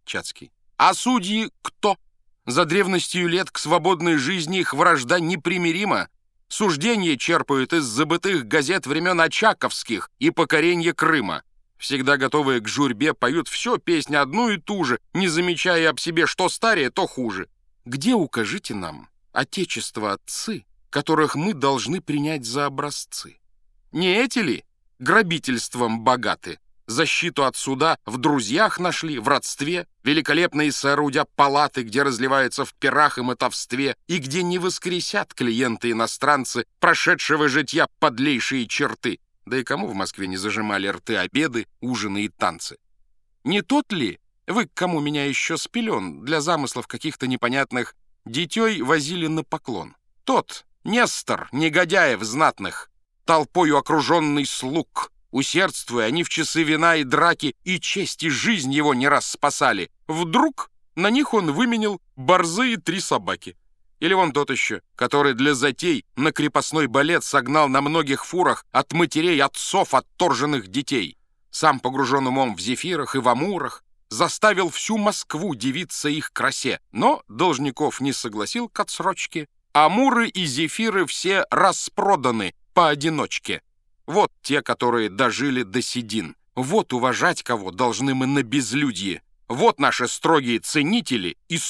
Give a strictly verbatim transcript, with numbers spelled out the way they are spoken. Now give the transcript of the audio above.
Чацкий. А судьи кто? За древностью лет к свободной жизни их вражда непримирима. Суждения черпают из забытых газет времен Очаковских и покоренья Крыма. Всегда готовые к журьбе поют все песню одну и ту же, не замечая об себе, что старее, то хуже. Где, укажите нам, отечество отцы, которых мы должны принять за образцы? Не эти ли грабительством богаты? Защиту от суда в друзьях нашли, в родстве, великолепные соорудя палаты, где разливается в пирах и мотовстве, и где не воскресят клиенты-иностранцы прошедшего житья подлейшие черты. Да и кому в Москве не зажимали рты обеды, ужины и танцы? Не тот ли, вы к кому меня еще с пелен для замыслов каких-то непонятных детей возили на поклон? Тот, Нестор, негодяев знатных, толпою окруженный слуг, усердствуя, они в часы вина и драки и честь, и жизнь его не раз спасали. Вдруг на них он выменил борзые три собаки. Или вон тот еще, который для затей на крепостной балет согнал на многих фурах от матерей отцов отторженных детей. Сам погружен умом в зефирах и в амурах, заставил всю Москву дивиться их красе, но должников не согласил к отсрочке. Амуры и зефиры все распроданы поодиночке. Вот те, которые дожили до седин. Вот уважать кого должны мы на безлюдье. Вот наши строгие ценители и